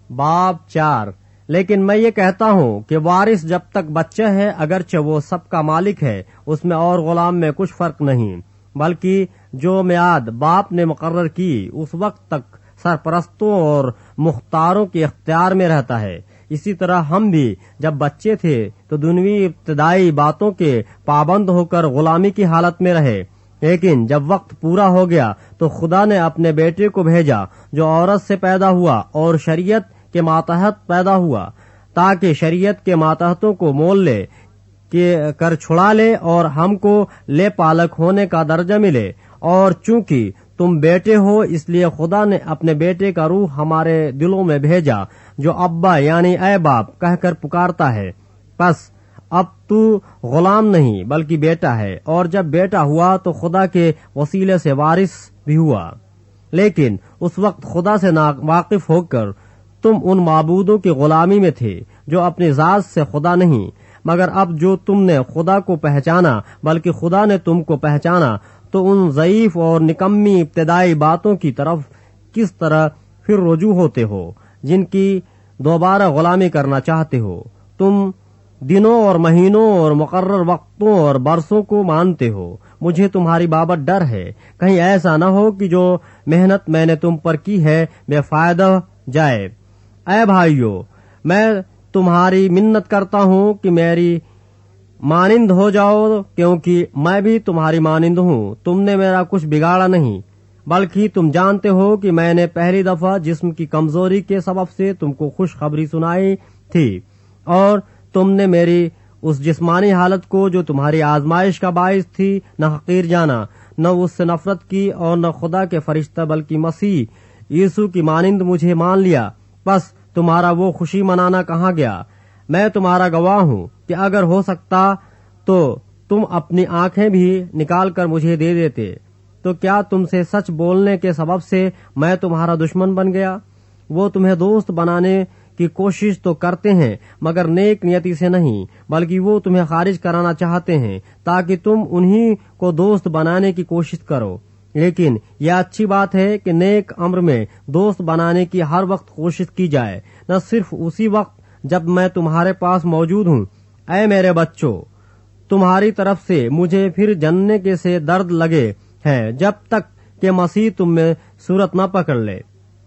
باب 4۔ لیکن میں یہ کہتا ہوں کہ وارث جب تک بچہ ہے اگرچہ وہ سب کا مالک ہے، اس میں اور غلام میں کچھ فرق نہیں، بلکہ جو میعاد باپ نے مقرر کی اس وقت تک سرپرستوں اور مختاروں کے اختیار میں رہتا ہے۔ اسی طرح ہم بھی جب بچے تھے تو دنیوی ابتدائی باتوں کے پابند ہو کر غلامی کی حالت میں رہے، لیکن جب وقت پورا ہو گیا تو خدا نے اپنے بیٹے کو بھیجا جو عورت سے پیدا ہوا اور شریعت کے ماتحت پیدا ہوا، تاکہ شریعت کے ماتحتوں کو مول لے کر چھڑا لے اور ہم کو لے پالک ہونے کا درجہ ملے۔ اور چونکہ تم بیٹے ہو اس لیے خدا نے اپنے بیٹے کا روح ہمارے دلوں میں بھیجا جو ابا یعنی اے باپ کہہ کر پکارتا ہے۔ پس اب تو غلام نہیں بلکہ بیٹا ہے، اور جب بیٹا ہوا تو خدا کے وسیلے سے وارث بھی ہوا۔ لیکن اس وقت خدا سے ناواقف ہو کر تم ان معبودوں کی غلامی میں تھے جو اپنی ذات سے خدا نہیں، مگر اب جو تم نے خدا کو پہچانا بلکہ خدا نے تم کو پہچانا تو ان ضعیف اور نکمی ابتدائی باتوں کی طرف کس طرح پھر رجوع ہوتے ہو جن کی دوبارہ غلامی کرنا چاہتے ہو۔ تم دنوں اور مہینوں اور مقرر وقتوں اور برسوں کو مانتے ہو۔ مجھے تمہاری بابت ڈر ہے، کہیں ایسا نہ ہو کہ جو محنت میں نے تم پر کی ہے بے فائدہ جائے۔ اے بھائیو، میں تمہاری منت کرتا ہوں کہ میری مانند ہو جاؤ، کیونکہ میں بھی تمہاری مانند ہوں۔ تم نے میرا کچھ بگاڑا نہیں، بلکہ تم جانتے ہو کہ میں نے پہلی دفعہ جسم کی کمزوری کے سبب سے تم کو خوشخبری سنائی تھی، اور تم نے میری اس جسمانی حالت کو جو تمہاری آزمائش کا باعث تھی نہ حقیر جانا، نہ اس سے نفرت کی، اور نہ خدا کے فرشتہ بلکہ مسیح یسوع کی مانند مجھے مان لیا۔ بس تمہارا وہ خوشی منانا کہاں گیا؟ میں تمہارا گواہ ہوں کہ اگر ہو سکتا تو تم اپنی آنکھیں بھی نکال کر مجھے دے دیتے۔ تو کیا تم سے سچ بولنے کے سبب سے میں تمہارا دشمن بن گیا؟ وہ تمہیں دوست بنانے کی کوشش تو کرتے ہیں مگر نیک نیتی سے نہیں، بلکہ وہ تمہیں خارج کرانا چاہتے ہیں تاکہ تم انہی کو دوست بنانے کی کوشش کرو۔ لیکن یہ اچھی بات ہے کہ نیک امر میں دوست بنانے کی ہر وقت کوشش کی جائے، نہ صرف اسی وقت جب میں تمہارے پاس موجود ہوں۔ اے میرے بچوں، تمہاری طرف سے مجھے پھر جننے کے سے درد لگے ہیں جب تک کہ مسیح تم میں صورت نہ پکڑ لے۔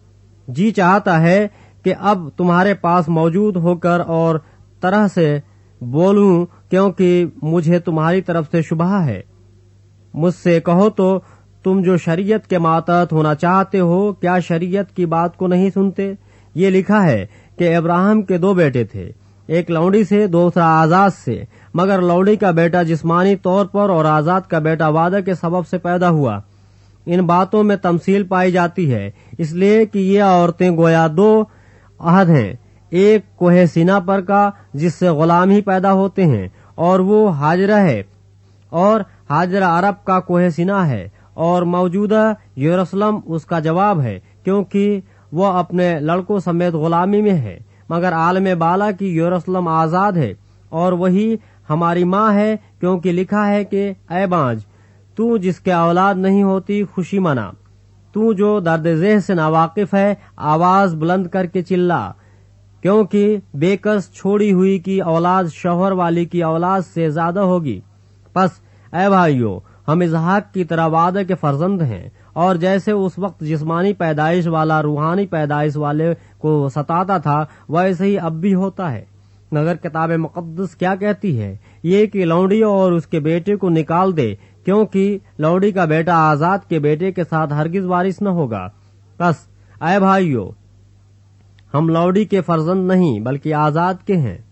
جی چاہتا ہے کہ اب تمہارے پاس موجود ہو کر اور طرح سے بولوں، کیونکہ مجھے تمہاری طرف سے شبہ ہے۔ مجھ سے کہو تو تم جو شریعت کے ماتحت ہونا چاہتے ہو کیا شریعت کی بات کو نہیں سنتے؟ یہ لکھا ہے کہ ابراہیم کے 2 بیٹے تھے، ایک لونڈی سے دوسرا آزاد سے، مگر لونڈی کا بیٹا جسمانی طور پر اور آزاد کا بیٹا وعدہ کے سبب سے پیدا ہوا۔ ان باتوں میں تمثیل پائی جاتی ہے، اس لیے کہ یہ عورتیں گویا 2 عہد ہیں، ایک کوہ سینا پر کا جس سے غلام ہی پیدا ہوتے ہیں، اور وہ ہاجرہ ہے، اور ہاجرہ عرب کا کوہ سینا ہے، اور موجودہ یروشلم اس کا جواب ہے، کیونکہ وہ اپنے لڑکوں سمیت غلامی میں ہے، مگر عالم بالا کی یروشلم آزاد ہے، اور وہی ہماری ماں ہے، کیونکہ لکھا ہے کہ اے بانج تو جس کے اولاد نہیں ہوتی خوشی منا، تو جو درد ذہ سے ناواقف ہے آواز بلند کر کے چلا، کیونکہ بے کس چھوڑی ہوئی کی اولاد شوہر والی کی اولاد سے زیادہ ہوگی۔ پس اے بھائیو، ہم اسحاق کی طرح وعدے کے فرزند ہیں، اور جیسے اس وقت جسمانی پیدائش والا روحانی پیدائش والے کو ستاتا تھا ویسے ہی اب بھی ہوتا ہے۔ مگر کتاب مقدس کیا کہتی ہے؟ یہ کہ لونڈی اور اس کے بیٹے کو نکال دے، کیونکہ لونڈی کا بیٹا آزاد کے بیٹے کے ساتھ ہرگز وارث نہ ہوگا۔ بس اے بھائیو، ہم لونڈی کے فرزند نہیں بلکہ آزاد کے ہیں۔